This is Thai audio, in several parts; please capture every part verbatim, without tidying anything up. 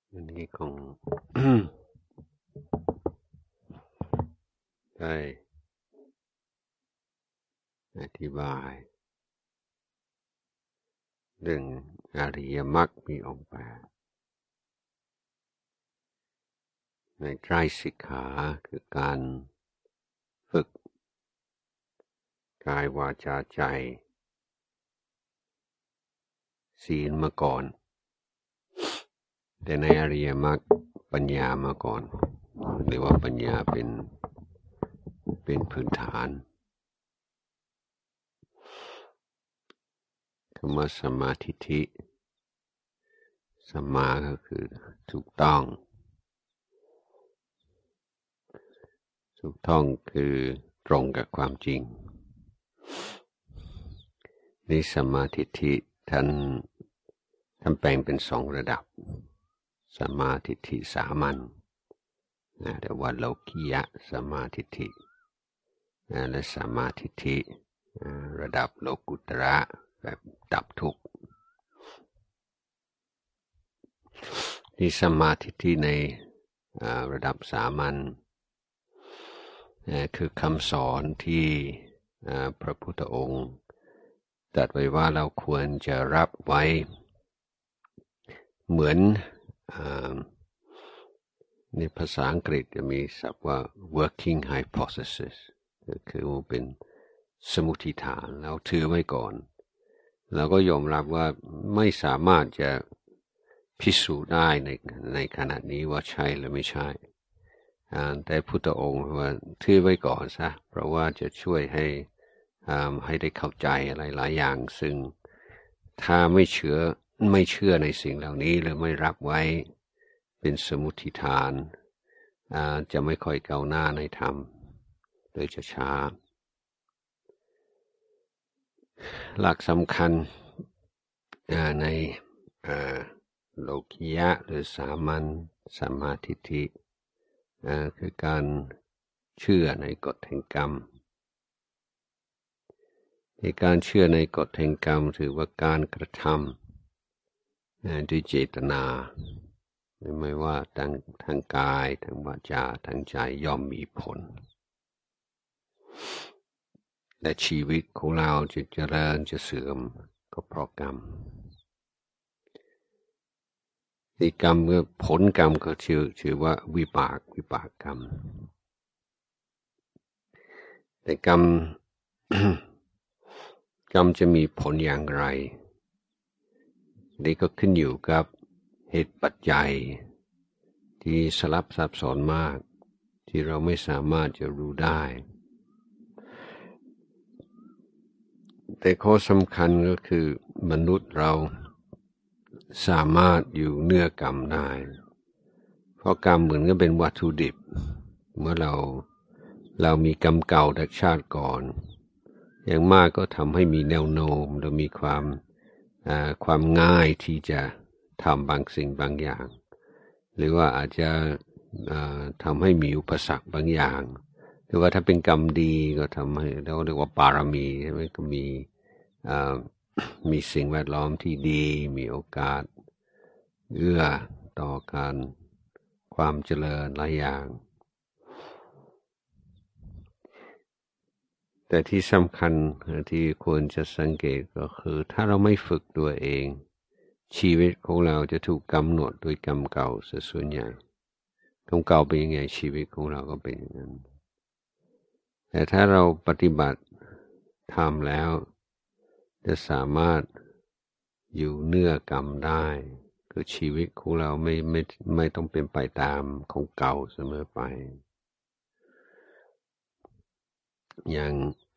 วันนี้คง ได้อธิบายเรื่องอริยมรรคมีองค์แปดในไตรสิกขาคือการฝึกกายวาจาใจศีลมาก่อนแต่ในอริยมรรคปัญญามาก่อนหรือว่าปัญญาเป็นเป็นพื้นฐานคำว่าสัมมาทิฏฐิสัมมาก็คือถูกต้องถูกต้องคือตรงกับความจริงนี่สัมมาทิฏฐิท่านท่านแบ่งเป็นสองระดับสัมมาทิฏฐิสามัญนะเรียกว่าโลกิยะสัมมาทิฏฐินะและสัมมาทิฏฐิระดับโลกุตระแบบดับทุกข์ที่สัมมาทิฏฐิในระดับสามัญคือคำสอนที่พระพุทธองค์ตรัสไว้ว่าเราควรจะรับไว้เหมือนในภาษาอังกฤษจะมีศัพท์ว่า working hypothesis ก็คือเป็นสมมุติฐานเราถือไว้ก่อนเราก็ยอมรับว่าไม่สามารถจะพิสูจน์ได้ในในขณะนี้ว่าใช่หรือไม่ใช่แต่พุทธองค์ว่าถือไว้ก่อนซะเพราะว่าจะช่วยให้ให้ได้เข้าใจอะไรหลายอย่างซึ่งถ้าไม่เชื่อไม่เชื่อในสิ่งเหล่านี้หรือไม่รับไว้เป็นสมมุติฐานจะไม่ค่อยก้าวหน้าในธรรมโดยจะช้าหลักสำคัญในโลกิยะหรือสามัญสัมมาทิฏฐิคือการเชื่อในกฎแห่งกรรมในการเชื่อในกฎแห่งกรรมถือว่าการกระทำด้วยเจตนาไม่ว่าทางทางกายทางวาจาทางใจย่อมมีผลและชีวิตของเราจะเจริญจะเสื่อมก็เพราะกรรมที่กรรมเมื่อผลกรรมก็ชื่อชื่อว่าวิบากวิบากกรรมแต่กรรม กรรมจะมีผลอย่างไรนี่ก็ขึ้นอยู่กับเหตุปัจจัยที่สลับซับซ้อนมากที่เราไม่สามารถจะรู้ได้แต่ข้อสำคัญก็คือมนุษย์เราสามารถอยู่เหนือกรรมได้เพราะกรรมเหมือนกับเป็นวัตถุดิบเมื่อเราเรามีกรรมเก่าจากชาติก่อนอย่างมากก็ทำให้มีแนวโน้มและมีความความง่ายที่จะทำบางสิ่งบางอย่างหรือว่าอาจจะทำให้มีอุปสรรคบางอย่างหรือว่าถ้าเป็นกรรมดีก็ทำให้เราเรียกว่าบารมีใช่ไหมก็มีมีสิ่งแวดล้อมที่ดีมีโอกาสเอื้อต่อการความเจริญหลายอย่างแต่ที่สำคัญที่ควรจะสังเกตก็คือถ้าเราไม่ฝึกตัวเองชีวิตของเราจะถูกกำหนดโดยกรรมเก่าส่วนใหญ่กรรมเก่าเป็นยังไงชีวิตของเราก็เป็นอย่างนั้นแต่ถ้าเราปฏิบัติทำแล้วจะสามารถอยู่เหนือกรรมได้คือชีวิตของเราไม่ไม่ไม่ต้องเป็นไปตามของเก่าเสมอไปอย่าง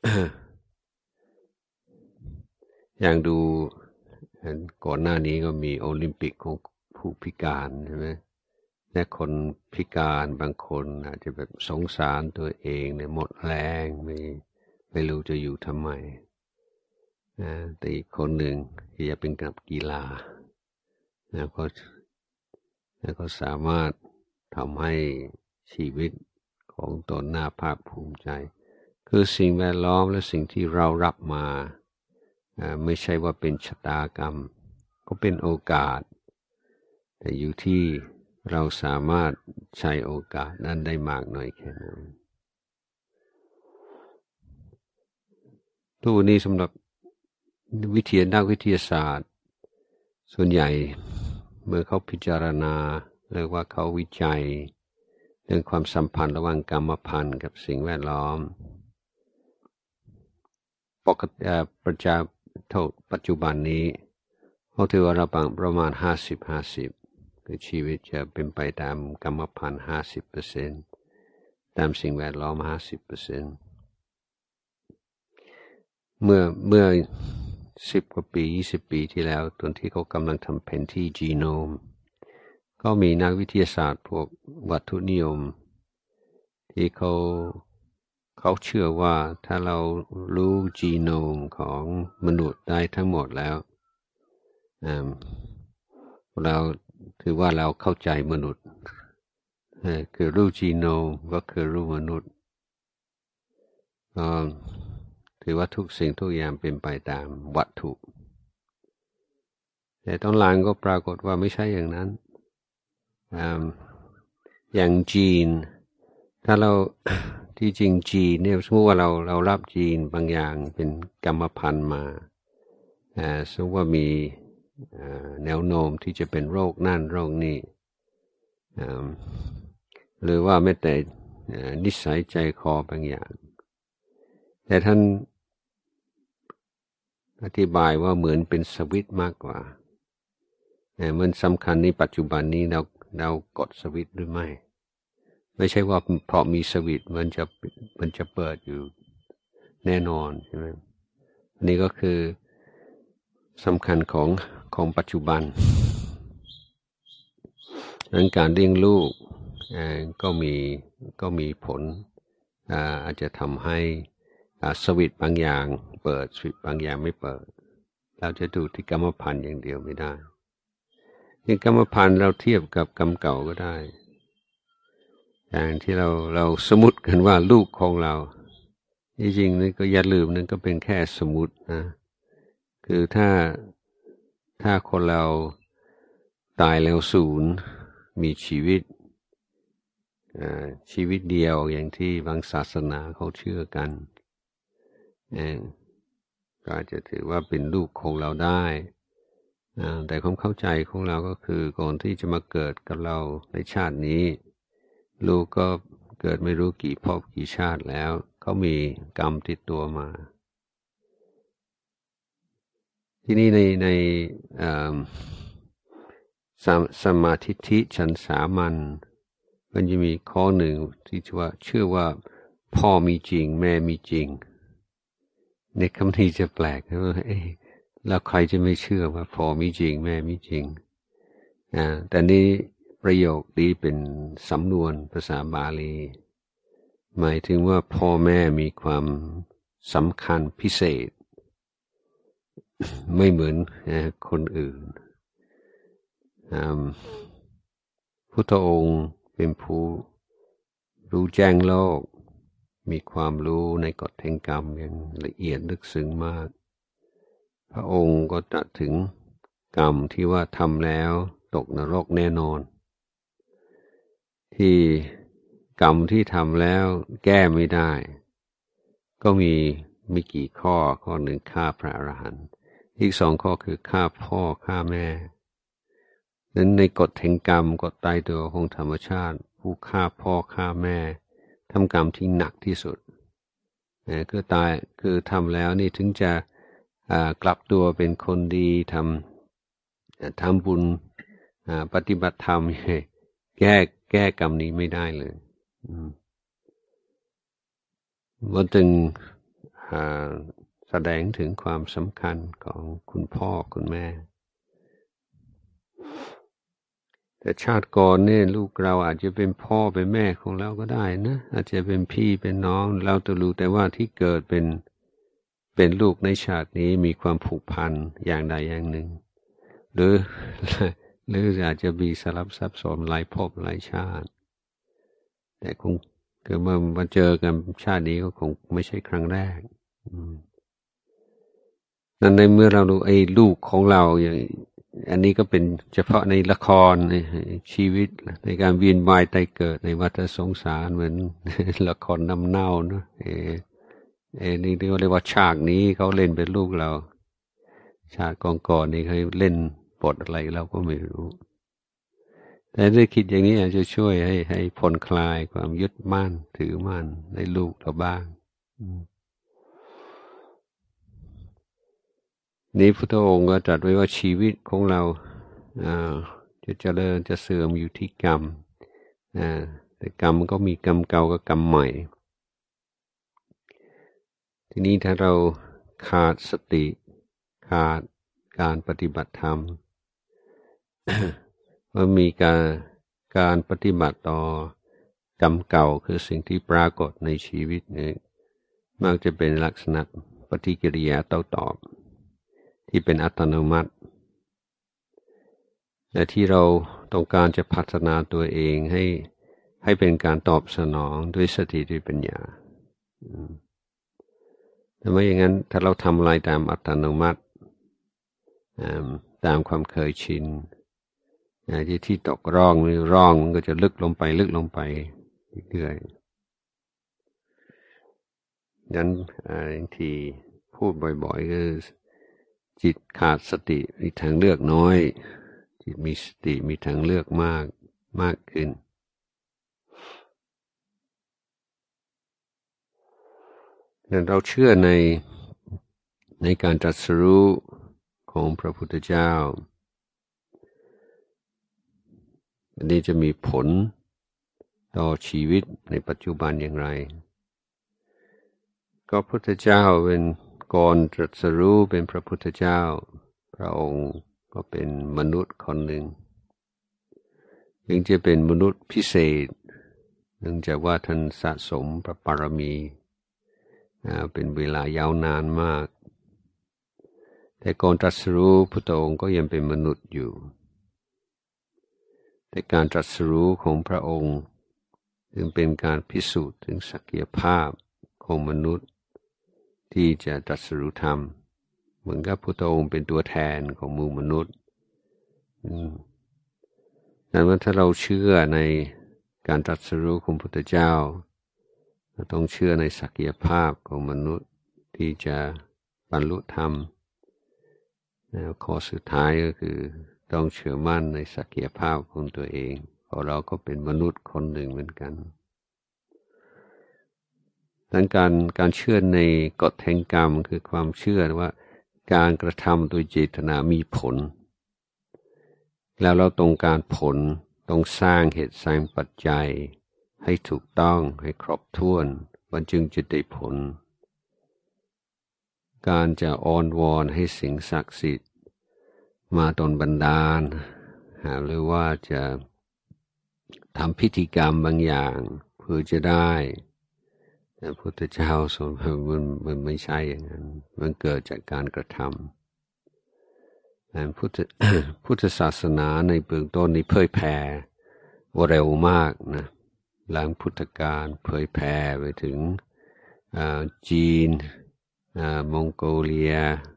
อย่างดูก่อนหน้านี้ก็มีโอลิมปิกของผู้พิการใช่ไหมและคนพิการบางคนอาจจะแบบสงสารตัวเองเนี่ยหมดแรงไม่ไม่รู้จะอยู่ทำไมนะแต่อีกคนหนึ่งที่จะเป็นกับกีฬาแล้วก็แล้วก็สามารถทำให้ชีวิตของตนน่าภาคภูมิใจคือสิ่งแวดล้อมและสิ่งที่เรารับมาไม่ใช่ว่าเป็นชะตากรรมก็เป็นโอกาสแต่อยู่ที่เราสามารถใช้โอกาสนั้นได้มากน้อยแค่ไหนตัวนี้สำหรับวิทยานักวิทยาศาสตร์ส่วนใหญ่เมื่อเขาพิจารณาเรียกว่าเขาวิจัยเรื่องความสัมพันธ์ระหว่างกรรมพันธุ์กับสิ่งแวดล้อมปกติประจาโทษปัจจุบันนี้เขาถือว่าเราประมาณห้าสิบห้าสิบคือชีวิตจะเป็นไปตามกรรมพันธุ์ห้าสิบเปอร์เซ็นต์ตามสิ่งแวดล้อมห้าสิบเปอร์เซ็นต์เมื่อเมื่อสิบกว่าปียี่สิบปีที่แล้วตอนที่เขากำลังทำแผนที่จีโนมก็มีนักวิทยาศาสตร์พวกวัตถุนิยมที่เขาเขาเชื่อว่าถ้าเรารู้จีโนมของมนุษย์ได้ทั้งหมดแล้วเราถือว่าเราเข้าใจมนุษย์คือรู้จีโนมก็คือรู้มนุษย์ถือว่าทุกสิ่งทุกอย่างเป็นไปตามวัตถุแต่ตอนหลังก็ปรากฏว่าไม่ใช่อย่างนั้นอย่างจีนถ้าเราที่จริงจีนเนี่ยสมมติว่าเราเรารับจีนบางอย่างเป็นกรรมพันธุ์มาสมมติว่ามีแนวโน้มที่จะเป็นโรคนั่นโรคนี้หรือว่าแม้แต่นิสัยใจคอบางอย่างแต่ท่านอธิบายว่าเหมือนเป็นสวิตช์มากกว่ามันสำคัญในปัจจุบันนี้เราเรากดสวิตช์หรือไม่ไม่ใช่ว่าเพราะมีสวิตช์มันจะมันจะเปิดอยู่แน่นอนใช่ไหมอันนี้ก็คือสำคัญของของปัจจุบันดังนั้นการเลี้ยงลูกก็มีก็มีผลอาจจะทำให้สวิตช์บางอย่างเปิดสวิตช์บางอย่างไม่เปิดเราจะดูที่กรรมพันธุ์อย่างเดียวไม่ได้ที่กรรมพันธุ์เราเทียบกับกรรมเก่าก็ได้อย่างที่เราเราสมมุติกันว่าลูกของเราจริงๆนั่นก็อย่าลืมนั่นก็เป็นแค่สมมุตินะคือถ้าถ้าคนเราตายแล้วศูนย์มีชีวิตชีวิตเดียวอย่างที่บางศาสนาเขาเชื่อกันก็อาจจะถือว่าเป็นลูกของเราได้แต่ความเข้าใจของเราก็คือก่อนที่จะมาเกิดกับเราในชาตินี้ลูกก็เกิดไม่รู้กี่ภพกี่ชาติแล้วเขามีกรรมติดตัวมาที่นี่ในในส, สมาธิทิฉันสามัญมันจะมีข้อหนึ่งที่ว่าเชื่อว่าพ่อมีจริงแม่มีจริงในคำนี้จะแปลกนะว่าแล้วใครจะไม่เชื่อว่าพ่อมีจริงแม่มีจริงอ่าแต่นี้ประโยคนี้เป็นสำนวนภาษาบาลีหมายถึงว่าพ่อแม่มีความสำคัญพิเศษไม่เหมือนคนอื่นพุทธองค์เป็นผู้รู้แจ้งโลกมีความรู้ในกฎแห่งกรรมอย่างละเอียดลึกซึ้งมากพระองค์ก็ตรัสถึงกรรมที่ว่าทำแล้วตกนรกแน่นอนที่กรรมที่ทำแล้วแก้ไม่ได้ก็มีไม่กี่ข้อข้อหนึ่งฆ่าพระอรหันต์อีกสองข้อคือฆ่าพ่อฆ่าแม่นั้นในกฎแห่งกรรมกฎตายตัวของธรรมชาติผู้ฆ่าพ่อฆ่าแม่ทำกรรมที่หนักที่สุดนะคือตายคือทำแล้วนี่ถึงจะกลับตัวเป็นคนดีทำทำบุญปฏิบัติธรรมแก้แก้กรรมนี้ไม่ได้เลยมันจึงแสดงถึงความสำคัญของคุณพ่อคุณแม่แต่ชาติก่อนเนี่ยลูกเราอาจจะเป็นพ่อเป็นแม่ของเราก็ได้นะอาจจะเป็นพี่เป็นน้องเราต้องรู้แต่ว่าที่เกิดเป็นเป็นลูกในชาตินี้มีความผูกพันอย่างใดอย่างหนึ่งหรือหรืออาจจะมีสลับซับซ้อนหลายภพหลายชาติแต่คงคือเมื่อมาเจอกันชาตินี้ก็คงไม่ใช่ครั้งแรกนั่นในเมื่อเราดูไอ้ลูกของเราอย่างอันนี้ก็เป็นเฉพาะในละครในชีวิตในการเวียนว่ายตายเกิดในวัฏสงสารเหมือนละครน้ำเน่าเนาะเออเออนี่เรียกว่าฉากนี้เขาเล่นเป็นลูกเราฉากก่อนๆนี่เขาเล่นบทอะไรเราก็ไม่รู้แต่ถ้าคิดอย่างนี้อาจจะช่วยให้ให้ผ่อนคลายความยึดมั่นถือมั่นในลูกเราบ้างนี้พุทธองค์ก็ตรัสไว้ว่าชีวิตของเราจะเจริญจะเสื่อมอยู่ที่กรรมแต่กรรมก็มีกรรมเก่ากับกรรมใหม่ทีนี้ถ้าเราขาดสติขาดการปฏิบัติธรรม ว่ามีการการปฏิบัติต่อกรรมเก่าคือสิ่งที่ปรากฏในชีวิตเนี่ยมักจะเป็นลักษณะปฏิกิริยาโต้ตอบที่เป็นอัตโนมัติและที่เราต้องการจะพัฒนาตัวเองให้ให้เป็นการตอบสนองด้วยสติด้วยปัญญาแต่ไม่อย่างนั้นถ้าเราทำอะไรตามอัตโนมัติตามความเคยชินที่ที่ตกร่องหรือร่องมันก็จะลึกลงไปลึกลงไปเรื่อยๆนั้นที่พูดบ่อยๆคือจิตขาดสติมีทางเลือกน้อยจิตมีสติมีทางเลือกมากมากขึ้นนั้นเราเชื่อในในการตรัสรู้ของพระพุทธเจ้าอันนี้จะมีผลต่อชีวิตในปัจจุบันอย่างไรก็พระพุทธเจ้าเป็นก่อนตรัสรู้เป็นพระพุทธเจ้าพระองค์ก็เป็นมนุษย์คนหนึ่งจึงจะเป็นมนุษย์พิเศษเนื่องจากว่าท่านสะสมพระบารมีเป็นเวลายาวนานมากแต่ก่อนตรัสรู้พระองค์ก็ยังเป็นมนุษย์อยู่แต่การตรัสรู้ของพระองค์จึงเป็นการพิสูจน์ถึงศักยภาพของมนุษย์ที่จะตรัสรู้ธรรมเหมือนกับพระองค์เป็นตัวแทนของหมู่มนุษย์ดังนั้นถ้าเราเชื่อในการตรัสรู้ของพระพุทธเจ้าเราต้องเชื่อในศักยภาพของมนุษย์ที่จะบรรลุธรรมแล้วข้อสุดท้ายก็คือต้องเชื่อมั่นในศักยภาพของตัวเองเพราะเราก็เป็นมนุษย์คนหนึ่งเหมือนกันดังการการเชื่อในกฎแห่งกรรมคือความเชื่อว่าการกระทำโดยเจตนามีผลแล้วเราต้องการผลต้องสร้างเหตุสร้างปัจจัยให้ถูกต้องให้ครบถ้วนมันจึงจะได้ผลการจะอ้อนวอนให้สิ่งศักดิ์สิทธิ์มาดลบันดาลหรือว่าจะทำพิธีกรรมบางอย่างเพื่อจะได้แต่พระพุทธเจ้าสอนมันมันไม่ใช่อย่างนั้นมันเกิดจากการกระทำแต่พุทธพุทธศาสนาในเบื้องต้นนี้เผยแผ่เร็วมากนะหลังพุทธกาลเผยแผ่ไปถึงจีนมองโกเลีย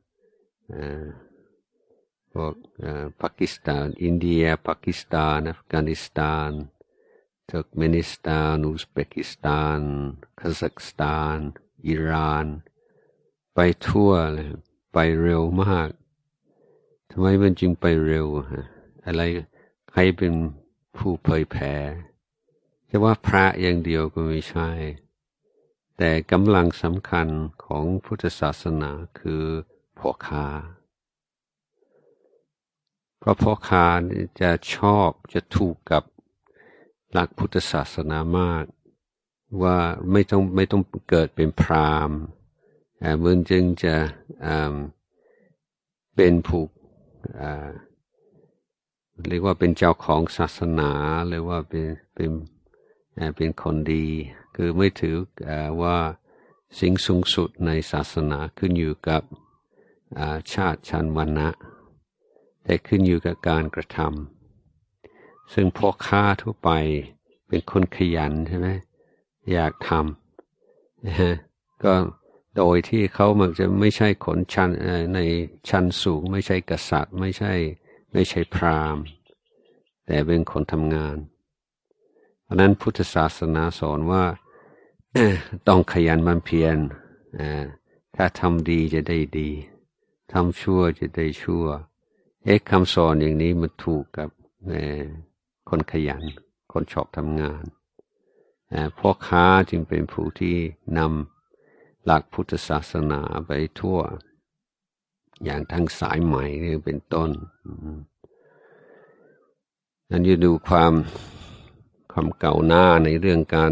พวกปากีสถานอินเดียปากีสถานอัฟกานิสถานเทิร์กเมนิสถานอุซเบกิสถานคาซัคสถานอิหร่านไปทั่วเลยไปเร็วมากทำไมมันจึงไปเร็วฮะอะไรใครเป็นผู้เผยแผ่จะว่าพระอย่างเดียวก็ไม่ใช่แต่กำลังสำคัญของพุทธศาสนาคือพ่อค้าเพราะพ่อค้าจะชอบจะถูกกับหลักพุทธศาสนามากว่าไม่ต้องไม่ต้องเกิดเป็นพราหมณ์มันจึงจะเป็นผู้เรียกว่าเป็นเจ้าของศาสนาหรือว่าเป็นเป็นเป็นคนดีคือไม่ถือว่าสิ่งสูงสุดในศาสนาขึ้นอยู่กับชาติชั้นวรรณะแต่ขึ้นอยู่กับการกระทำซึ่งพ่อค้าทั่วไปเป็นคนขยันใช่ไหมอยากทำนะฮะก็โดยที่เขามักจะไม่ใช่คนชั้นในชั้นสูงไม่ใช่กษัตริย์ไม่ใช่ไม่ใช่พราหมณ์แต่เป็นคนทำงานเพราะนั้นพุทธศาสนาสอนว่าต้องขยันหมั่นเพียรถ้าทำดีจะได้ดีทำชั่วจะได้ชั่วเอ๊ะคำสอนอย่างนี้มันถูกกับคนขยันคนชอบทำงานพ่อค้าจึงเป็นผู้ที่นำหลักพุทธศาสนาไปทั่วอย่างทั้งสายใหม่นี่เป็นต้นนั้นจะดูความความเก่าหน้าในเรื่องการ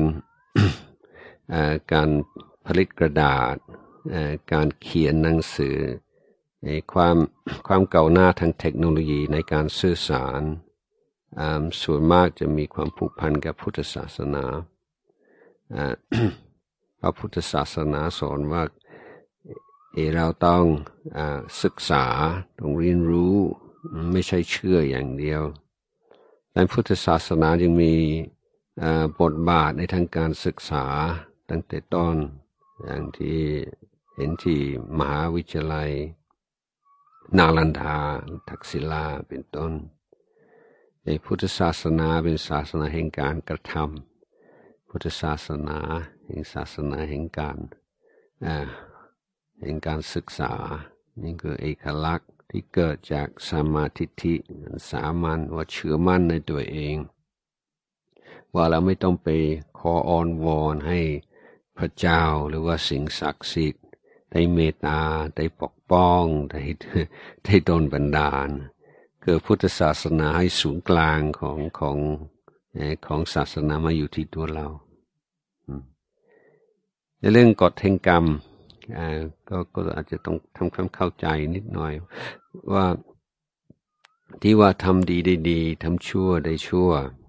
การผลิตกระดาษการเขียนหนังสือความความเก่าหน้าทางเทคโนโลยีในการสื่อสารส่วนมากจะมีความผูกพันกับพุทธศาสนาพระพุทธศาสนาสอนว่าเราต้องศึกษาต้องเรียนรู้ไม่ใช่เชื่ออย่างเดียวในพุทธศาสนายังมีบทบาทในทางการศึกษาตั้งแต่ต้นอย่างที่เห็นที่มหาวิทยาลัยนาลันทาทักษิลาเป็นต้นในพุทธศาสนาเป็นศาสนาแห่งการกระทำพุทธศาสนาแห่งศาสนาแห่งการแห่งการศึกษานี่คือเอกลักษณ์ที่เกิดจากสัมมาทิฏฐิสามัญว่าเชื่อมั่นในตัวเองว่าเราไม่ต้องไปขออ้อนวอนให้พระเจ้าหรือว่าสิ่งศักดิ์สิทธิ์ได้เมตตาได้ปกป้องได้ได้ดลบันดาลคือพุทธศาสนาให้ศูนย์กลางของของของศาสนามาอยู่ที่ตัวเราในเรื่องกฎแห่งกรรมก็ก็อาจจะต้องทำความเข้าใจนิดหน่อยว่าที่ว่าทำดีได้ดีทำชั่วได้ชั่ว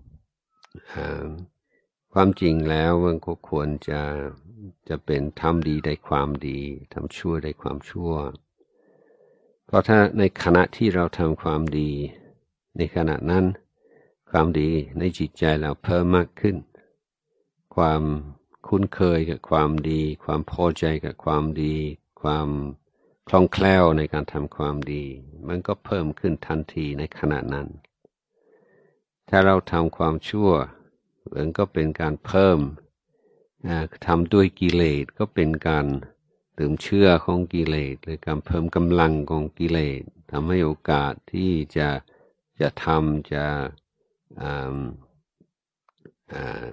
ความจริงแล้วมันก็ควรจะจะเป็นทำดีได้ความดีทำชั่วได้ความชั่วเพราะถ้าในขณะที่เราทำความดีในขณะนั้นความดีในจิตใจเราเพิ่มมากขึ้นความคุ้นเคยกับความดีความพอใจกับความดีความคล่องแคล่วในการทำความดีมันก็เพิ่มขึ้นทันทีในขณะนั้นถ้าเราทำความชั่วมันก็เป็นการเพิ่มทำด้วยกิเลสก็เป็นการเติมเชื่อของกิเลสหรือการเพิ่มกำลังของกิเลสทำให้โอกาสที่จะจะทำจะอ่าอ่า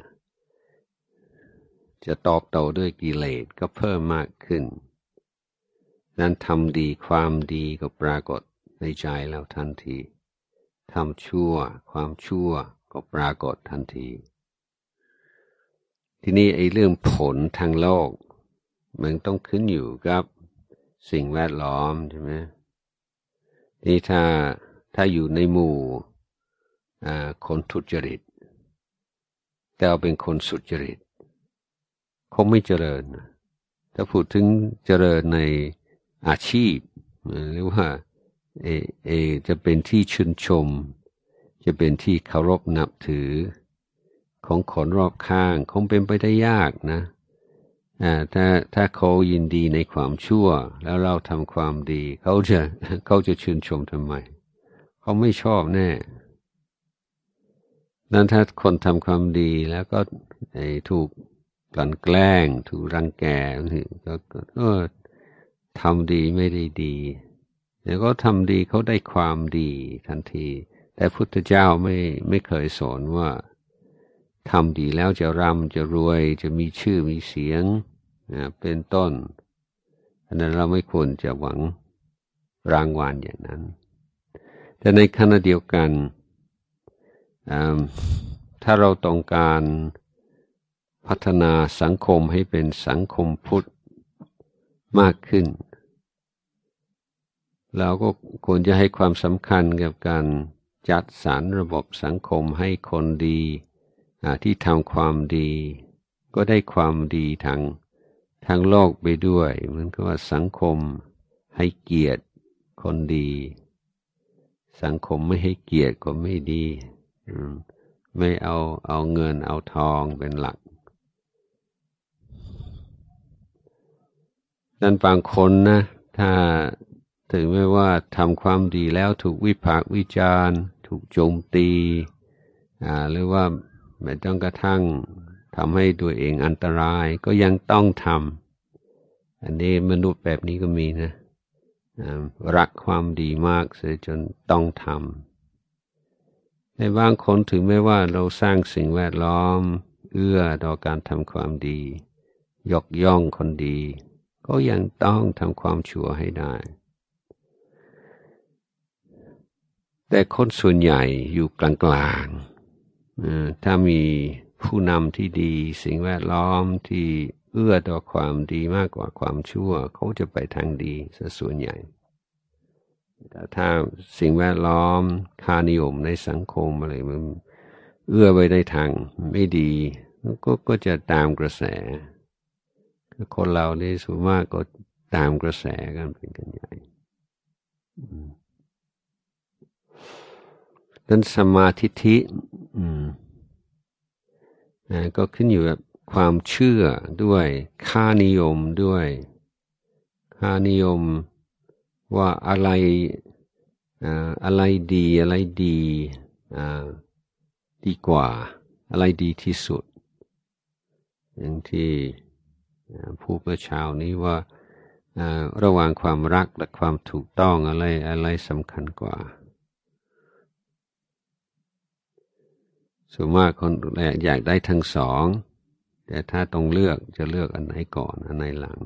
จะตอบโต้ด้วยกิเลสก็เพิ่มมากขึ้นนั้นทำดีความดีก็ปรากฏในใจเราทันทีทำชั่วความชั่วก็ปรากฏทันทีทีนี้ไอ้เรื่องผลทางโลกมันต้องขึ้นอยู่กับสิ่งแวดล้อมใช่ไหมนี่ถ้าถ้าอยู่ในหมู่คนทุจริตแต่เราเป็นคนสุจริตคงไม่เจริญถ้าพูดถึงเจริญในอาชีพหรือว่าเอเอจะเป็นที่ชื่นชมจะเป็นที่เคารพนับถือของคนรอบข้างคงเป็นไปได้ยากนะอ่าถ้าถ้าเขายินดีในความชั่วแล้วเราทำความดีเขาจะเขาจะชื่นชมทำไมเขาไม่ชอบแน่นั้นถ้าคนทำความดีแล้วก็ไอ้ถูกกลั่นแกล้งถูกรังแกนี่ก็ก็ทำดีไม่ได้ดีแล้วก็ทำดีเขาได้ความดีทันทีแต่พุทธเจ้าไม่ไม่เคยสอนว่าทำดีแล้วจะร่ำจะรวยจะมีชื่อมีเสียงนะเป็นต้นอันนั้นเราไม่ควรจะหวังรางวัลอย่างนั้นแต่ในขณะเดียวกันถ้าเราต้องการพัฒนาสังคมให้เป็นสังคมพุทธมากขึ้นเราก็ควรจะให้ความสำคัญกับการจัดสรรระบบสังคมให้คนดีที่ทำความดีก็ได้ความดีทางทางโลกไปด้วยเหมือนกับว่าสังคมให้เกียรติคนดีสังคมไม่ให้เกียรติก็ไม่ดีไม่เอาเอาเงินเอาทองเป็นหลักดังบางคนนะถ้าถึงแม้ว่าทำความดีแล้วถูกวิพากษ์วิจารณ์ถูกโจมตีอ่าหรือว่าแม้จนกระทั่งทำให้ตัวเองอันตรายก็ยังต้องทำอันนี้มนุษย์แบบนี้ก็มีนะรักความดีมากเสียจนต้องทำในบางคนถึงแม้ว่าเราสร้างสิ่งแวดล้อมเอื้อต่อการทำความดียกย่องคนดีก็ยังต้องทำความชั่วให้ได้แต่คนส่วนใหญ่อยู่กลางๆถ้ามีผู้นำที่ดีสิ่งแวดล้อมที่เอื้อต่อความดีมากกว่าความชั่วเขาจะไปทางดีซะส่วนใหญ่แต่ถ้าสิ่งแวดล้อมค่านิยมในสังคมอะไรมันเอื้อไปในทางไม่ดีก็ก็จะตามกระแสคนเราในส่วนมากก็ตามกระแสกันเป็นกันใหญ่ดังสมาธิิอืมก็ขึ้นอยู่กับความเชื่อด้วยค่านิยมด้วยค่านิยมว่าอะไรอ่าอะไรดีอะไรดีอ่าดีกว่าอะไรดีที่สุดอย่างที่ผู้เมื่อเช้านี้ว่าระหว่างความรักและความถูกต้องอะไรอะไรสำคัญกว่าส่วนมากคนอยากได้ทั้งสองแต่ถ้าต้องเลือกจะเลือกอันไหนก่อนอันไหนหลัง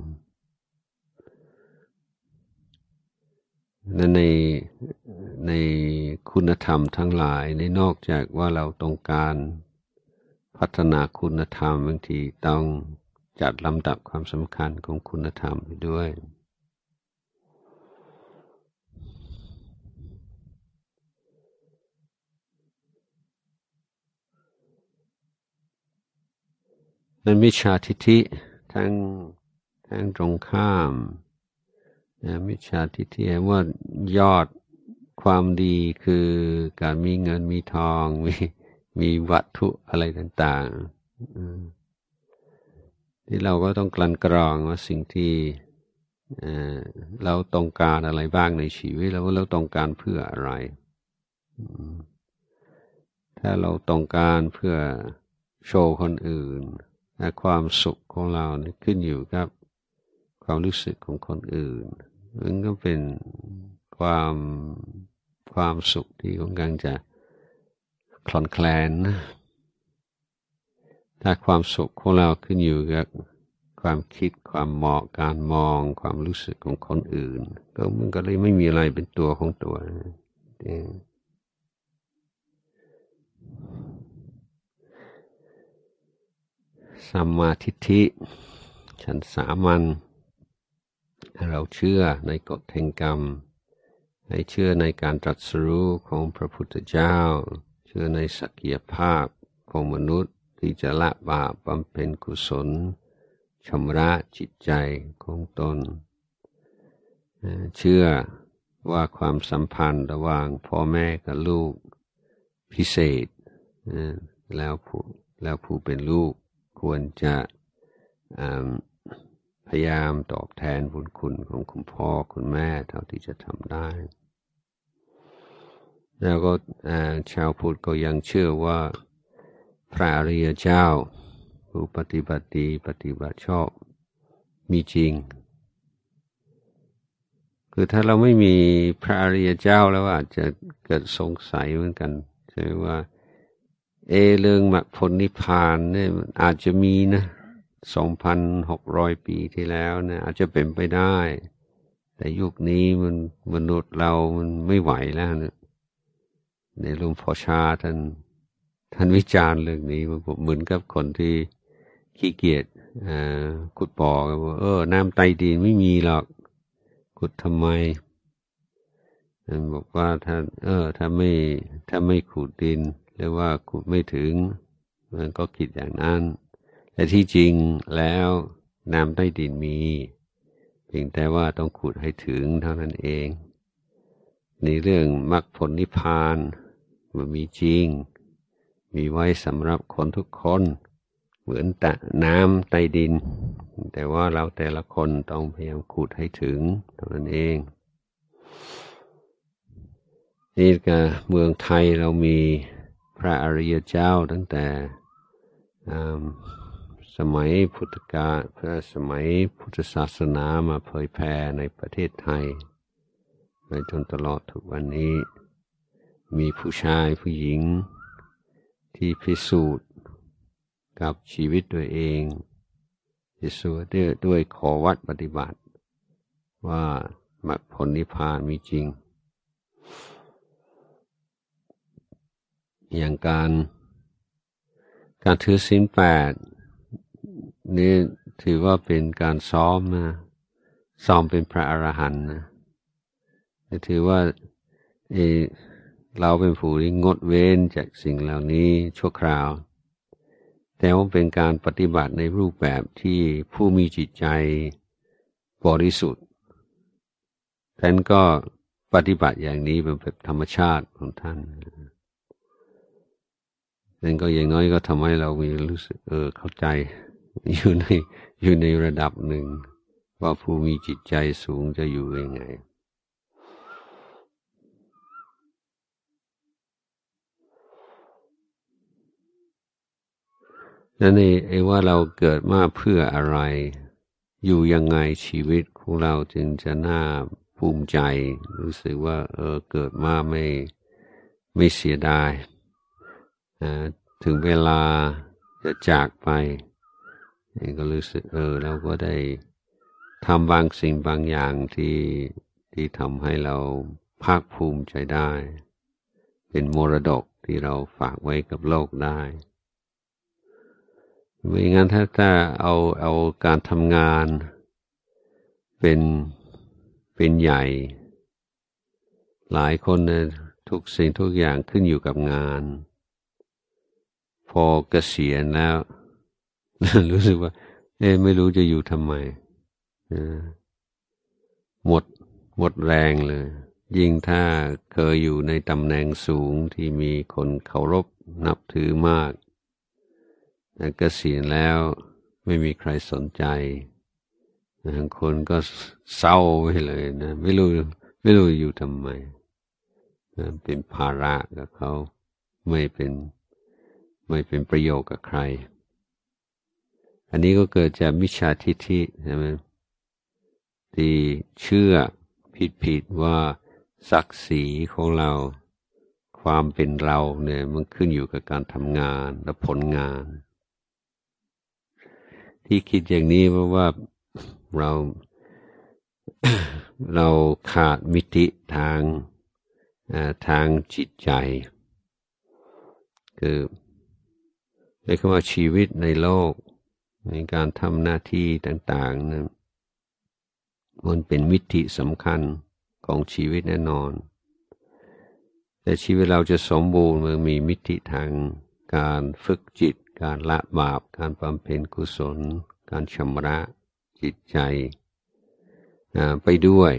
ในในคุณธรรมทั้งหลายในนอกจากว่าเราต้องการพัฒนาคุณธรรมบางทีต้องจัดลำดับความสำคัญของคุณธรรมไปด้วยนั้นมิจฉาทิฏฐิทั้งทั้งตรงข้ามนะมิจฉาทิฏฐิว่ายอดความดีคือการมีเงินมีทองมีมีวัตถุอะไรต่างๆที่เราก็ต้องกลั่นกรองว่าสิ่งที่เราต้องการอะไรบ้างในชีวิตแล้วเราต้องการเพื่ออะไรถ้าเราต้องการเพื่อโชว์คนอื่นและความสุขของเราเนี่ยขึ้นอยู่กับความรู้สึกของคนอื่นมันก็เป็นความความสุขที่ค่อนข้างจะคลอนแคลนนะถ้าความสุขของเราขึ้นอยู่กับความคิดความเหมาะการมองความรู้สึกของคนอื่นก็มันก็เลยไม่มีอะไรเป็นตัวของตัวสัมมาทิฏฐิฉันสามัญเราเชื่อในกฎแห่งกรรมให้เชื่อในการตรัสรู้ของพระพุทธเจ้าเชื่อในศักยภาพของมนุษย์ที่จะละบาปบำเพ็ญกุศลชำระจิตใจของตนเชื่อว่าความสัมพันธ์ระหว่างพ่อแม่กับลูกพิเศษแล้วผู้แล้วผู้เป็นลูกควรจะพยายามตอบแทนบุญคุณของคุณพ่อคุณแม่เท่าที่จะทำได้แล้วก็ชาวพุทธก็ยังเชื่อว่าพระอริยเจ้าผู้ปฏิบัติดีปฏิบัติชอบมีจริงคือถ้าเราไม่มีพระอริยเจ้าแล้วอาจจะเกิดสงสัยเหมือนกันใช่ว่าเอเรื่องมรรคผลนิพพานเนี่ยอาจจะมีนะสองพันหกร้อยปีที่แล้วนะอาจจะเป็นไปได้แต่ยุคนี้มันมนุษย์เรามันไม่ไหวแล้วนะในหลวงพ่อชาท่านท่านวิจารณ์เรื่องนี้มันเหมือนกับคนที่ขี้เกียจขุดบ่อว่าเออน้ำใต้ดินไม่มีหรอกขุดทำไมท่านบอกว่าถ้าเออถ้าไม่ถ้าไม่ขุดดินหรือว่าขุดไม่ถึงมันก็คิดอย่างนั้นแต่ที่จริงแล้วน้ำใต้ดินมีเพียงแต่ว่าต้องขุดให้ถึงเท่านั้นเองในเรื่องมรรคผลนิพพานมันมีจริงมีไว้สำหรับคนทุกคนเหมือนแต่น้ำใต้ดินแต่ว่าเราแต่ละคนต้องพยายามขุดให้ถึงเท่านั้นเองนี่ก็เมืองไทยเรามีพระอริยเจ้าตั้งแต่สมัยพุทธกาลพระสมัยพุทธศาสนามาเผยแผ่ในประเทศไทยไปจนตลอดทุกวันนี้มีผู้ชายผู้หญิงที่พิสูจน์กับชีวิตตัวเองพิสูจน์ด้วยด้วยขอวัดปฏิบัติว่ามรรคผลนิพพานมีจริงอย่างการการถือศีลแปดนี่ถือว่าเป็นการซ้อมนะซ้อมเป็นพระอรหันต์นะถือว่าเอเราเป็นผู้ที่งดเว้นจากสิ่งเหล่านี้ชั่วคราวแต่ว่าเป็นการปฏิบัติในรูปแบบที่ผู้มีจิตใจบริสุทธิ์ท่านก็ปฏิบัติอย่างนี้เป็นแบบธรรมชาติของท่านนั่นก็อย่างน้อยก็ทำให้เรามีรู้สึกเออเข้าใจอยู่ในอยู่ในระดับหนึ่งว่าผู้มีจิตใจสูงจะอยู่ยังไงนั่นเองไอ้ว่าเราเกิดมาเพื่ออะไรอยู่ยังไงชีวิตของเราจึงจะน่าภูมิใจรู้สึกว่าเออเกิดมาไม่ไม่เสียดายถึงเวลาจะจากไปก็รู้สึกเออเราก็ได้ทำบางสิ่งบางอย่างที่ที่ทำให้เราภาคภูมิใจได้เป็นมรดกที่เราฝากไว้กับโลกได้ไม่งั้นถ้าถ้าเอาเอาการทำงานเป็นเป็นใหญ่หลายคนเนี่ยทุกสิ่งทุกอย่างขึ้นอยู่กับงานพอเกษียณแล้ว รู้สึกว่าเอ๊ะไม่รู้จะอยู่ทำไมหมดหมดแรงเลยยิ่งถ้าเคยอยู่ในตำแหน่งสูงที่มีคนเคารพนับถือมากแต่เกษียณแล้วไม่มีใครสนใจบางคนก็เศร้าไปเลยนะไม่รู้ไม่รู้อยู่ทำไมนะเป็นภาระกับเขาไม่เป็นไม่เป็นประโยชน์กับใครอันนี้ก็เกิดจากมิจฉาทิฏฐิใช่ไหมที่เชื่อผิดๆว่าศักดิ์ศรีของเราความเป็นเราเนี่ยมันขึ้นอยู่กับการทำงานและผลงานที่คิดอย่างนี้เพราะว่าเรา เราขาดมิติทางทางจิตใจคือเรียกว่าชีวิตในโลกในการทำหน้าที่ต่างๆนะมันเป็นมิติสำคัญของชีวิตแน่นอนแต่ชีวิตเราจะสมบูรณ์มันมีมิติทางการฝึกจิตการละบาปการบำเพ็ญกุศลการชำระจิตใจไปด้วย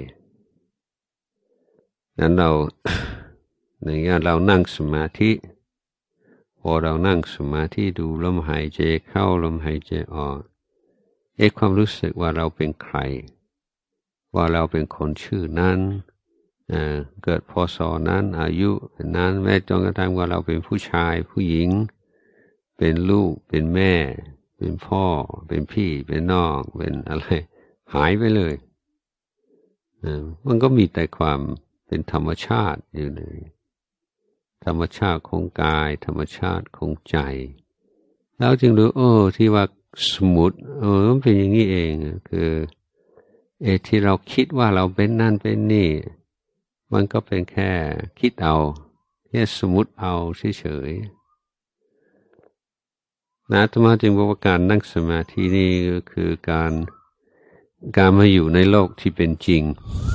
นั้นเรา ในงานเรานั่งสมาธิพอเรานั่งสมาธิดูลมหายใจเข้าลมหายใจออกเอ๊ะความรู้สึกว่าเราเป็นใครว่าเราเป็นคนชื่อนั้นเกิดพศนั้นอายุนั้นแม้จนกระทั่งว่าเราเป็นผู้ชายผู้หญิงเป็นลูกเป็นแม่เป็นพ่อเป็นพี่เป็นน้องเป็นอะไรหายไปเลยมันก็มีแต่ความเป็นธรรมชาติอยู่ในธรรมชาติของกายธรรมชาติของใจแล้วจึงรู้โอ้ที่ว่าสมมุติเออมันเป็นอย่างนี้เองคือเอที่เราคิดว่าเราเป็นนั่นเป็นนี่มันก็เป็นแค่คิดเอาแค่สมมุติเอาเฉยๆนะอาตมาจึงบอกว่าการนั่งสมาธินี่ก็คือการการมาอยู่ในโลกที่เป็นจริง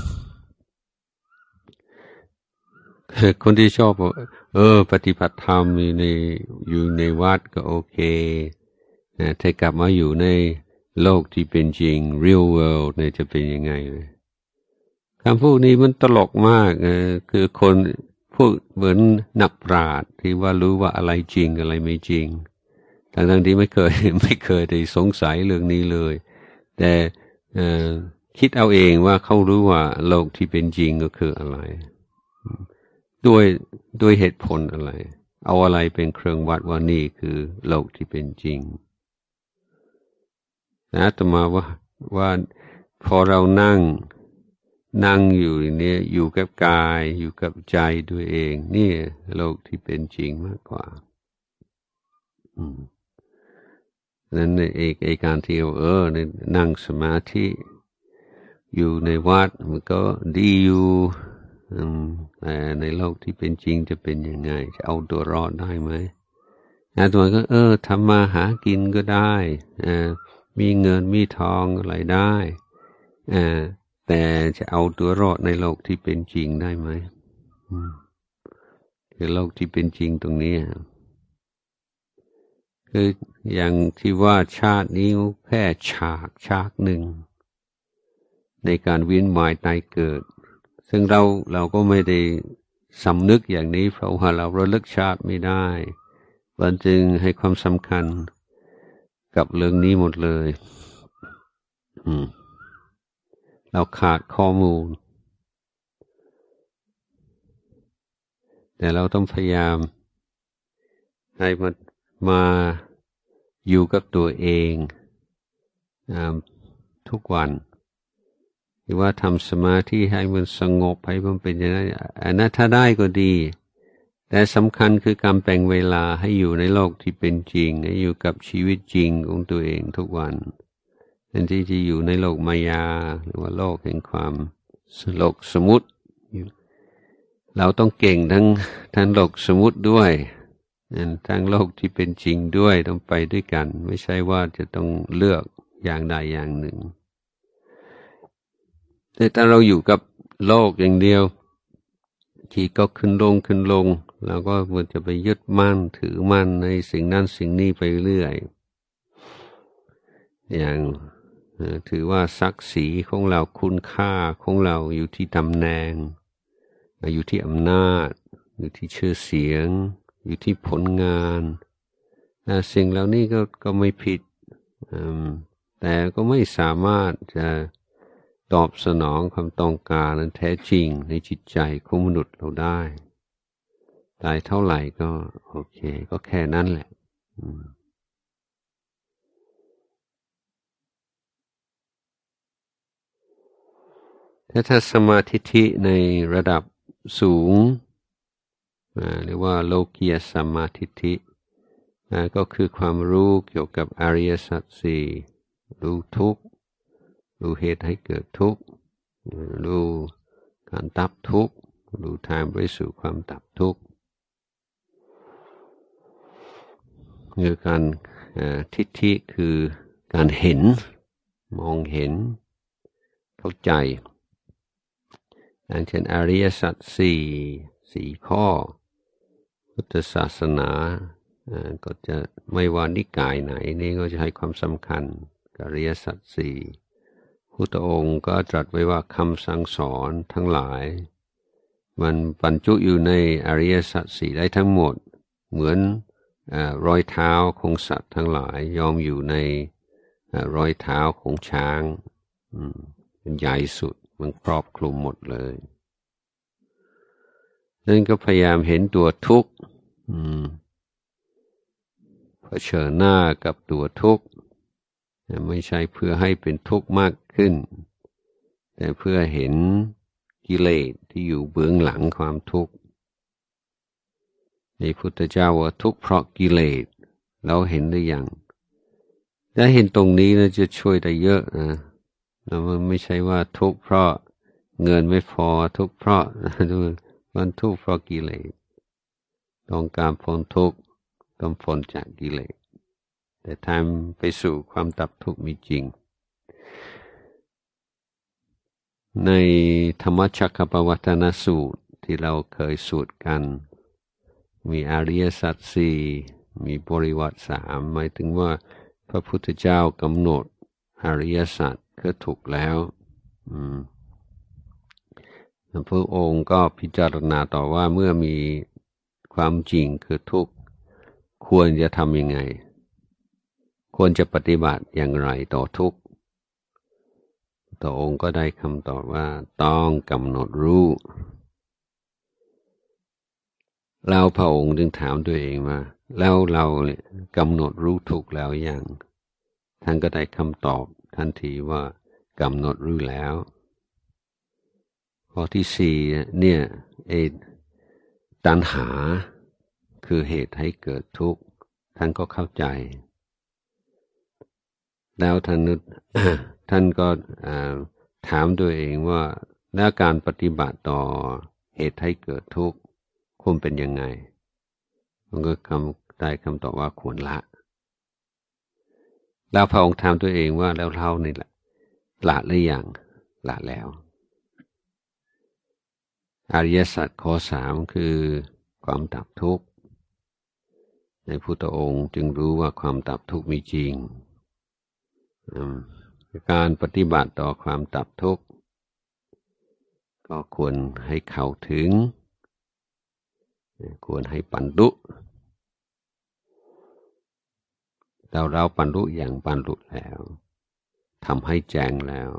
คนที่ชอบบอกเออปฏิบัติธรรมอยู่ในอยู่ในวัดก็โอเคนะถ้ากลับมาอยู่ในโลกที่เป็นจริง real world เนี่ยจะเป็นยังไงเลยคำพูดนี้มันตลกมากเออคือคนพูดเหมือนนักปราชญ์ที่ว่ารู้ว่าอะไรจริงอะไรไม่จริงทั้งๆที่ไม่เคยไม่เคยได้สงสัยเรื่องนี้เลยแต่เออคิดเอาเองว่าเขารู้ว่าโลกที่เป็นจริงก็คืออะไรด้วยด้วยเหตุผลอะไรเอาอะไรเป็นเครื่องวัดว่านี่คือโลกที่เป็นจริงนะอาตมาว่าว่าพอเรานั่งนั่งอยู่เนี่ยอยู่กับกายอยู่กับใจด้วยเองนี่โลกที่เป็นจริงมากกว่าอืมนั้นเอกเอการที่เออนั่งสมาธิอยู่ในวัดมันก็ดีอยู่แต่ในโลกที่เป็นจริงจะเป็นยังไงจะเอาตัวรอดได้ไหมอาตัวก็เออทำมาหากินก็ได้อ่ามีเงินมีทองอะไรได้อ่าแต่จะเอาตัวรอดในโลกที่เป็นจริงได้ไหมคือโลกที่เป็นจริงตรงนี้คืออย่างที่ว่าชาตินี้แค่ฉากฉากหนึ่งในการเวียนว่ายตายเกิดซึ่งเราเราก็ไม่ได้สำนึกอย่างนี้เพราะว่าเราระลึกชาติไม่ได้มันจึงให้ความสำคัญกับเรื่องนี้หมดเลยอืมเราขาดข้อมูลแต่เราต้องพยายามให้มันมาอยู่กับตัวเองทุกวันหรือว่าทำสมาธิให้มันสงบให้มันเป็นอย่างนั้นอันนั้นถ้าได้ก็ดีแต่สำคัญคือการแบ่งเวลาให้อยู่ในโลกที่เป็นจริงให้อยู่กับชีวิตจริงของตัวเองทุกวันแทนที่จะอยู่ในโลกมายาหรือว่าโลกแห่งความโลกสมมุติเราต้องเก่งทั้งทั้งโลกสมมุติด้วยทั้งโลกที่เป็นจริงด้วยต้องไปด้วยกันไม่ใช่ว่าจะต้องเลือกอย่างใดอย่างหนึ่งแต่ถ้าเราอยู่กับโลกอย่างเดียวที่ก็ขึ้นลงขึ้นลงเราก็มันจะไปยึดมั่นถือมั่นในสิ่งนั้นสิ่งนี้ไปเรื่อยอย่างถือว่าศักดิ์ศรีของเราคุณค่าของเราอยู่ที่ตำแหน่งอยู่ที่อำนาจอยู่ที่ชื่อเสียงอยู่ที่ผลงานสิ่งเหล่านี้ก็ก็ไม่ผิดแต่ก็ไม่สามารถจะตอบสนองความต้องการนั้นแท้จริงในจิตใจของมนุษย์เราได้ตายเท่าไหร่ก็โอเคก็แค่นั้นแหละถ้าถ้าสมาธิในระดับสูงหรือว่าโลกียสมาธิก็คือความรู้เกี่ยวกับอริยสัจสี่รู้ทุกข์รู้เหตุให้เกิดทุกข์รู้การดับทุกข์รู้ทางไปสู่ความดับทุกข์คือการทิฏฐิคือการเห็นมองเห็นเข้าใจอย่างเช่นอริยสัจสี่สี่ข้อพุทธศาสนาก็จะไม่ว่านิกายไหนนี่ก็จะให้ความสำคัญกับอริยสัจสี่พุทธองค์ก็ตรัสไว้ว่าคำสั่งสอนทั้งหลายมันบรรจุอยู่ในอริยสัจสี่ได้ทั้งหมดเหมือนรอยเท้าของสัตว์ทั้งหลายยอมอยู่ในรอยเท้าของช้างเป็นใหญ่สุดมันครอบคลุมหมดเลยนั่นก็พยายามเห็นตัวทุกข์เผชิญหน้ากับตัวทุกข์ไม่ใช่เพื่อให้เป็นทุกข์มากขึ้นแต่เพื่อเห็นกิเลสที่อยู่เบื้องหลังความทุกข์ในพุทธเจ้าว่าทุกข์เพราะกิเลสเราเห็นได้อย่างถ้าเห็นตรงนี้นะจะช่วยได้เยอะนะแล้วมันไม่ใช่ว่าทุกข์เพราะเงินไม่พอทุกข์เพราะมันทุกข์เพราะกิเลสต้องการพ้นทุกข์ต้องพ้นจากกิเลสแต่ทางไปสู่ความดับทุกข์มีจริงในธรรมจักรปวัตนสูตรที่เราเคยสวดกันมีอริยสัจสี่มีบริวัติสามหมายถึงว่าพระพุทธเจ้ากำหนดอริยสัจก็ถูกแล้วอืมพระองค์ก็พิจารณาต่อว่าเมื่อมีความจริงคือทุกข์ควรจะทำยังไงควรจะปฏิบัติอย่างไรต่อทุกข์ตองค์ก็ได้คำตอบว่าต้องกำหนดรู้แล้วพระองค์จึงถามตัวเองว่าแล้วเราเนี่ยกำหนดรู้ถูกแล้วยังท่านก็ได้คำตอบทันทีว่ากำหนดรู้แล้วข้อที่สี่เนี่ยเอตัณหาคือเหตุให้เกิดทุกข์ท่านก็เข้าใจแล้วท่านท่านก็ถามตัวเองว่าแล้วการปฏิบัติต่อเหตุให้เกิดทุกข์ควรเป็นยังไงมันก็คำได้คำตอบว่าควรละแล้วพระองค์ถามตัวเองว่าแล้วเรานี่แหละละหรือยังละแล้วอริยสัจข้อสามคือความดับทุกข์ในพุทธองค์จึงรู้ว่าความดับทุกข์มีจริงการปฏิบัติต่อความดับทุกข์ก็ควรให้เข้าถึงควรให้บรรลุเราเราบรรลุอย่างบรรลุแล้วทำให้แจ้งแล้ว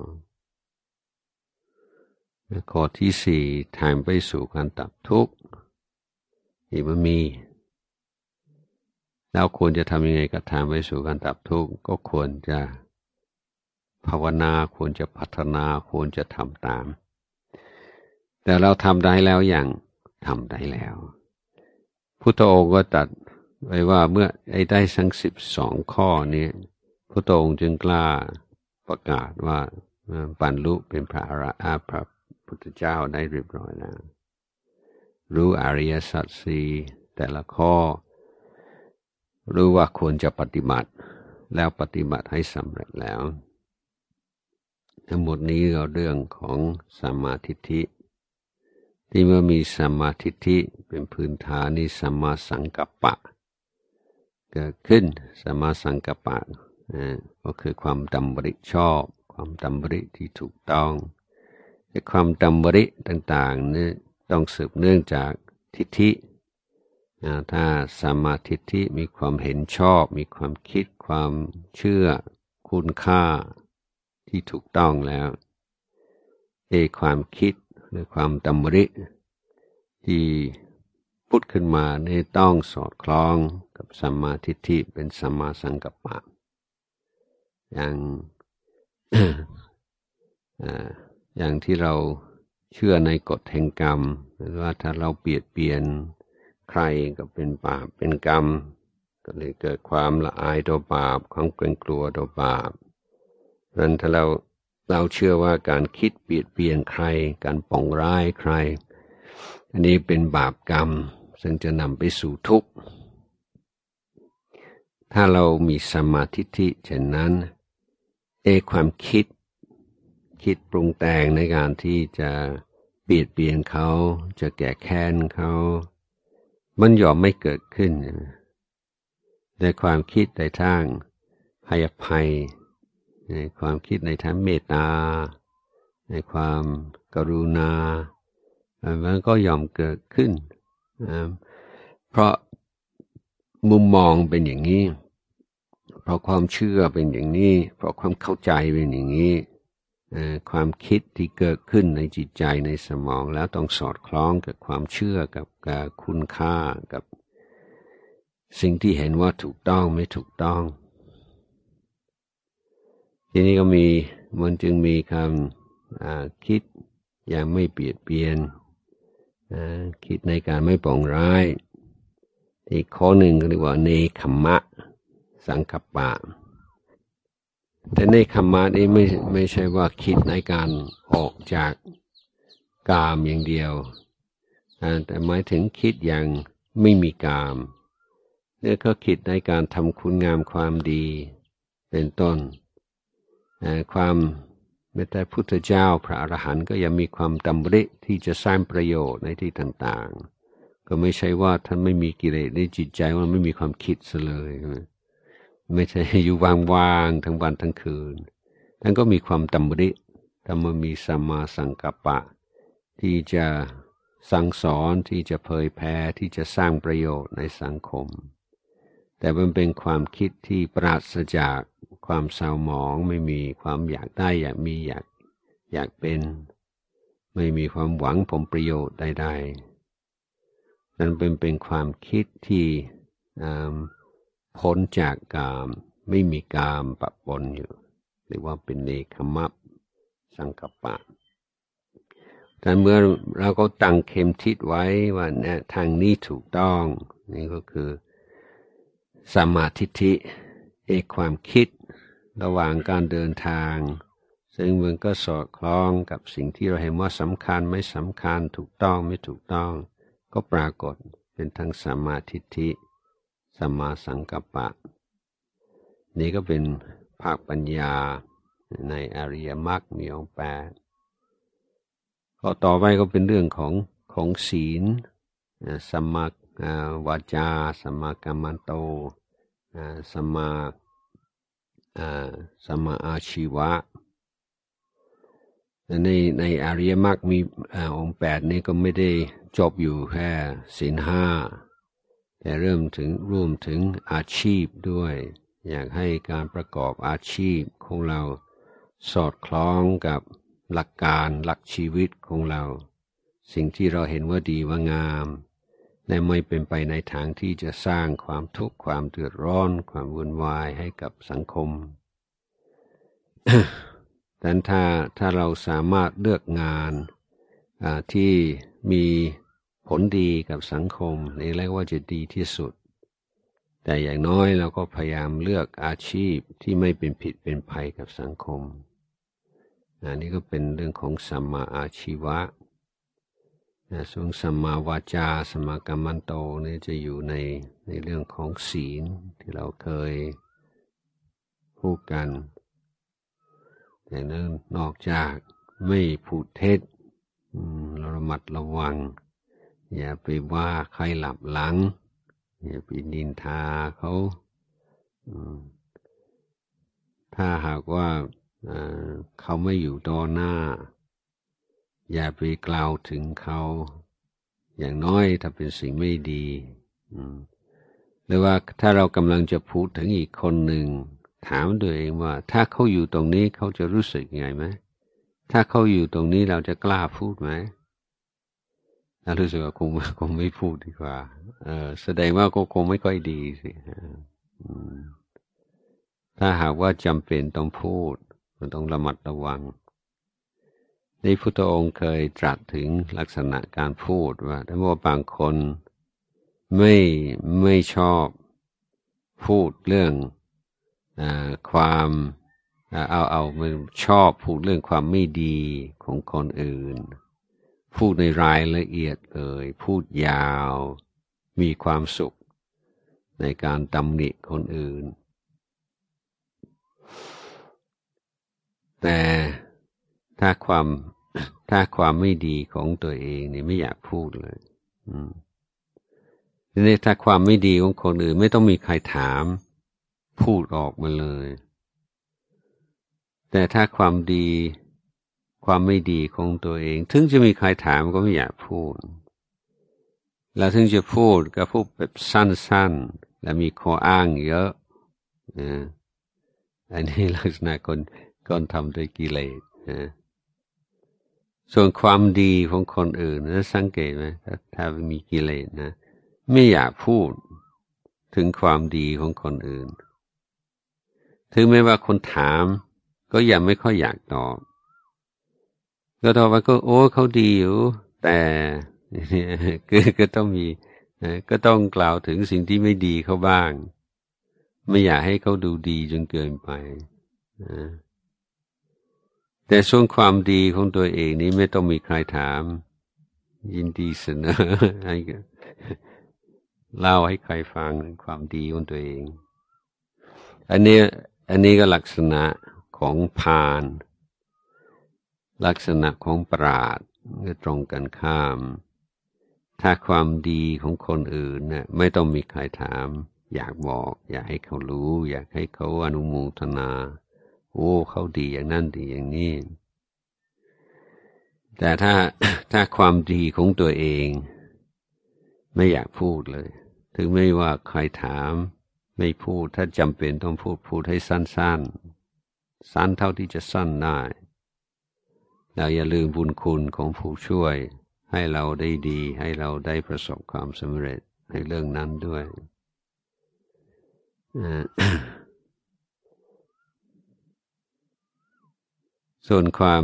ข้อที่สี่ทางไปสู่การดับทุกข์ที่มันมีแล้วควรจะทำยังไงกับทางไปสู่การดับทุกข์ก็ควรจะภาวนาควรจะพัฒนาควรจะทำตามแต่เราทำได้แล้วอย่างทำได้แล้วพุทธองค์ก็ตรัสไว้ว่าเมื่อไอ้ได้ทั้งสิบสองข้อนี้พุทธองค์จึงกล้าประกาศว่าบรรลุเป็นพระอรหันต์พระพุทธเจ้าได้เรียบร้อยแล้วรู้อริยสัจสี่แต่ละข้อรู้ว่าควรจะปฏิบัติแล้วปฏิบัติให้สำเร็จแล้วทั้งหมดนี้เราเรื่องของสัมมาทิฏฐิที่เมื่อมีสัมมาทิฏฐิเป็นพื้นฐานนี้สัมมาสังกัปปะเกิดขึ้นสัมมาสังกัปปะก็คือความดำริชอบความดำริที่ถูกต้องแต่ความดำริต่างๆนี่ต้องสืบเนื่องจากทิฏฐิถ้าสัมมาทิฏฐิมีความเห็นชอบมีความคิดความเชื่อคุณค่าที่ถูกต้องแล้วเอความคิดหรือความดำริที่พุทธขึ้นมานี่ต้องสอดคล้องกับสัมมาทิฏฐิเป็นสัมมาสังกัปปะอย่าง อย่างที่เราเชื่อในกฎแห่งกรรมว่าถ้าเราเบียดเบียนใครก็เป็นบาปเป็นกรรมก็เลยเกิดความละอายต่อบาปความเกรงกลัวต่อบาปเพราะฉะนั้นถ้าเราเราเชื่อว่าการคิดเบียดเบียนใครการปองร้ายใครอันนี้เป็นบาปกรรมซึ่งจะนำไปสู่ทุกข์ถ้าเรามีสัมมาทิฏฐิเช่นนั้นเอความคิดคิดปรุงแต่งในการที่จะเบียดเบียนเขาจะแก้แค้นเขามันยอมไม่เกิดขึ้นในความคิดในทางให้อภัยในความคิดในทางเมตตาในความกรุณามันก็ยอมเกิดขึ้นเพราะมุมมองเป็นอย่างนี้เพราะความเชื่อเป็นอย่างนี้เพราะความเข้าใจเป็นอย่างนี้ความคิดที่เกิดขึ้นในจิตใจในสมองแล้วต้องสอดคล้องกับความเชื่อกับกับคุณค่ากับสิ่งที่เห็นว่าถูกต้องไม่ถูกต้องทีนี้ก็มีมันจึงมีคำคิดอย่างไม่เบียดเบียนคิดในการไม่ปองร้ายอีกข้อหนึ่งก็เรียกว่าเนคขมมะสังกัปปะแต่เนคขมมะนี้ไม่ไม่ใช่ว่าคิดในการออกจากกามอย่างเดียวแต่หมายถึงคิดอย่างไม่มีกามเนี่ยก็คิดในการทำคุณงามความดีเป็นต้นความแม้แต่พุทธเจ้าพระอรหันต์ก็ยังมีความดำริที่จะสร้างประโยชน์ในที่ต่างๆก็ไม่ใช่ว่าท่านไม่มีกิเลสในจิตใจว่าไม่มีความคิดซะเลยไม่ใช่อยู่ว่างๆทั้งวันทั้งคืนท่านก็มีความดำริธรรมมีสัมมาสังกัปปะที่จะสั่งสอนที่จะเผยแผ่ที่จะสร้างประโยชน์ในสังคมแต่มันเป็นความคิดที่ปราศจากความเศร้าหมองไม่มีความอยากได้อยากมีอยากอยากเป็นไม่มีความหวังผลประโยชน์ใดๆนั่นเป็นเป็นความคิดที่พ้นจากกามไม่มีกามปะปนอยู่หรือว่าเป็นเนกขมัปสังกัปปะแต่เมื่อเราก็ตั้งเข็มทิศไว้ว่าเนี่ยทางนี้ถูกต้องนี่ก็คือสัมมาทิฏฐิเอกความคิดระหว่างการเดินทางซึ่งมันก็สอดคล้องกับสิ่งที่เราเห็นว่าสำคัญไม่สำคัญถูกต้องไม่ถูกต้องก็ปรากฏเป็นทั้งสัมมาทิฏฐิสัมมาสังกัปปะนี่ก็เป็นภาคปัญญาในอริยมรรคมีองค์แปดก็ต่อไปก็เป็นเรื่องของของศีลสัมมาวาจาสัมมากัมมันโตสัมมาสัมมาอาชีวะในในอริยมรรคมีองค์แปดนี้ก็ไม่ได้จบอยู่แค่ศีลห้าแต่เริ่มถึงรวมถึงอาชีพด้วยอยากให้การประกอบอาชีพของเราสอดคล้องกับหลักการหลักชีวิตของเราสิ่งที่เราเห็นว่าดีว่างามและไม่เป็นไปในทางที่จะสร้างความทุกข์ความเดือดร้อนความวุ่นวายให้กับสังคม แต่ถ้าถ้าเราสามารถเลือกงานที่มีผลดีกับสังคมนี่เรียกว่าจะดีที่สุดแต่อย่างน้อยเราก็พยายามเลือกอาชีพที่ไม่เป็นผิดเป็นภัยกับสังคมอันนี้ก็เป็นเรื่องของสัมมาอาชีวะส่วนสัมมาวาจาสัมมากัมมันโตนี่จะอยู่ในในเรื่องของศีลที่เราเคยพูดกันแต่นั้นนอกจากไม่พูดเท็จเราระมัดระวังอย่าไปว่าใครหลับหลังอย่าไปนินทาเขาถ้าหากว่าเขาไม่อยู่ต่อหน้าอย่าไปกล่าวถึงเขาอย่างน้อยถ้าเป็นสิ่งไม่ดีหรือว่าถ้าเรากำลังจะพูดถึงอีกคนหนึ่งถามตัวเองว่าถ้าเขาอยู่ตรงนี้เขาจะรู้สึกยังไงไหมถ้าเขาอยู่ตรงนี้เราจะกล้าพูดไหมถ้ารู้สึกว่าคงคงไม่พูดดีกว่าเออแสดงว่าก็คงไม่ค่อยดีสิถ้าหากว่าจำเป็นต้องพูดมันต้องระมัดระวังในพุทธองค์เคยตรัสถึงลักษณะการพูดว่าถ้าว่าบางคนไม่ไม่ชอบพูดเรื่องอ่าความเอาเอามันชอบพูดเรื่องความไม่ดีของคนอื่นพูดในรายละเอียดเลยพูดยาวมีความสุขในการตำหนิคนอื่นแต่ถ้าความถ้าความไม่ดีของตัวเองนี่ไม่อยากพูดเลยอืมทีนี้ถ้าความไม่ดีของคนอื่นไม่ต้องมีใครถามพูดออกมาเลยแต่ถ้าความดีความไม่ดีของตัวเองถึงจะมีใครถามก็ไม่อยากพูดแล้วถึงจะพูดก็พูดแบบสั้นๆและมีข้ออ้างเยอะนะอันนี้ลักษณะคนคนทำด้วยกิเลสนะส่วนความดีของคนอื่นนะสังเกตไหมถ้าถ้ามีกิเลสนะไม่อยากพูดถึงความดีของคนอื่นถึงแม้ว่าคนถามก็ยังไม่ค่อยอยากตอบก็ตอบว่าก็โอ้เขาดีอยู่แต่ก็ก็ต้องมีก็ต้องกล่าวถึงสิ่งที่ไม่ดีเขาบ้างไม่อยากให้เขาดูดีจนเกินไปแต่ส่วนความดีของตัวเองนี้ไม่ต้องมีใครถามยินดีเสนอให้เล่าให้ใครฟังความดีของตัวเองอันนี้อันนี้ก็ลักษณะของพาลลักษณะของปราชญ์ก็ตรงกันข้ามถ้าความดีของคนอื่นเนี่ยไม่ต้องมีใครถามอยากบอกอยากให้เขารู้อยากให้เขาอนุโมทนาโอ้เขาดีอย่างนั้นดีอย่างนี้แต่ถ้าถ้าความดีของตัวเองไม่อยากพูดเลยถึงไม่ว่าใครถามไม่พูดถ้าจำเป็นต้องพูดพูดให้สั้นๆสั้นเท่าที่จะสั้นได้เราอย่าลืมบุญคุณของผู้ช่วยให้เราได้ดีให้เราได้ประสบความสำเร็จในเรื่องนั้นด้วยส่วนความ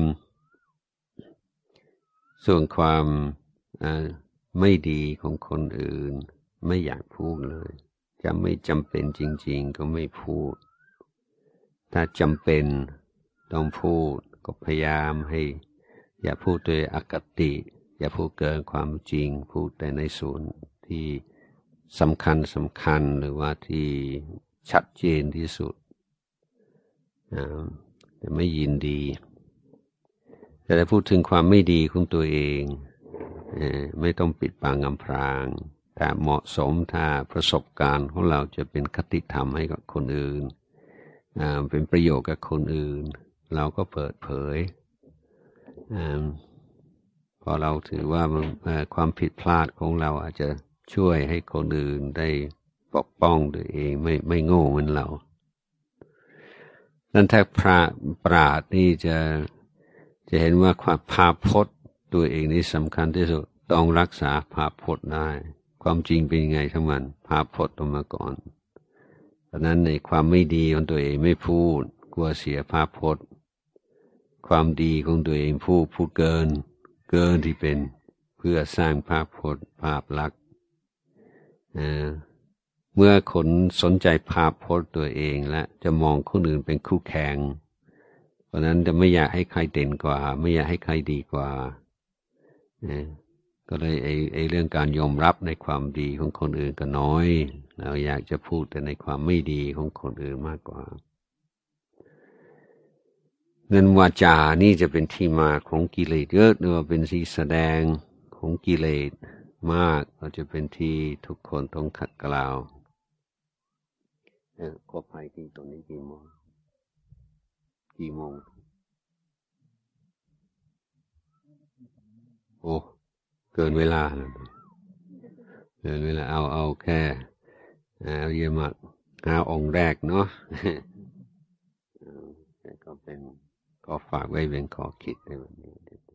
ส่วนความไม่ดีของคนอื่นไม่อยากพูดเลยจะไม่จำเป็นจริงๆก็ไม่พูดถ้าจำเป็นต้องพูดก็พยายามให้อย่าพูดโดยอคติอย่าพูดเกินความจริงพูดแต่ในส่วนที่สำคัญสำคัญหรือว่าที่ชัดเจนที่สุดแต่ไม่ยินดีแต่ถ้าพูดถึงความไม่ดีของตัวเองไม่ต้องปิดบังอำพรางถ้าเหมาะสมถ้าประสบการณ์ของเราจะเป็นคติธรรมให้กับคนอื่นเป็นประโยชน์กับคนอื่นเราก็เปิดเผยพอเราถือว่าความผิดพลาดของเราอาจจะช่วยให้คนอื่นได้ปกป้องตัวเองไม่ไม่โง่เหมือนเรานั้นถ้าพระปราชญ์นี่จะจะเห็นว่าความภาพพจน์ตัวเองนี่สำคัญที่สุดต้องรักษาภาพพจน์ได้ความจริงเป็นยังไงทั้งมันภาพพจน์ต้องมาก่อนเพราะนั้นในความไม่ดีของตัวเองไม่พูดกลัวเสียภาพพจน์ความดีของตัวเองพูดพูดเกินเกินที่เป็นเพื่อสร้างภาพพจน์ภาพลักษณ์เมื่อคนสนใจภาพพจน์ตัวเองและจะมองคนอื่นเป็นคู่แข่งเพราะนั้นจะไม่อยากให้ใครเด่นกว่าไม่อยากให้ใครดีกว่าก็เลยไอ้ไอ้เรื่องการยอมรับในความดีของคนอื่นก็น้อยเราอยากจะพูดแต่ในความไม่ดีของคนอื่นมากกว่าเงินวาจานี่จะเป็นที่มาของกิเลสเยอะหรือว่าเป็นที่แสดงของกิเลสมากเราจะเป็นที่ทุกคนต้องขัดเกลาเออขอภัยที่ตรงนี้กี่โมงกี่โมงโอ้เกินเวลาแล้วเกินเวลาเอาเอาแค่เอาเยอะมากเอาองค์แรกเนาะแต่ก็เป็นก็ฝากไว้เป็นข้อคิดในวันนี้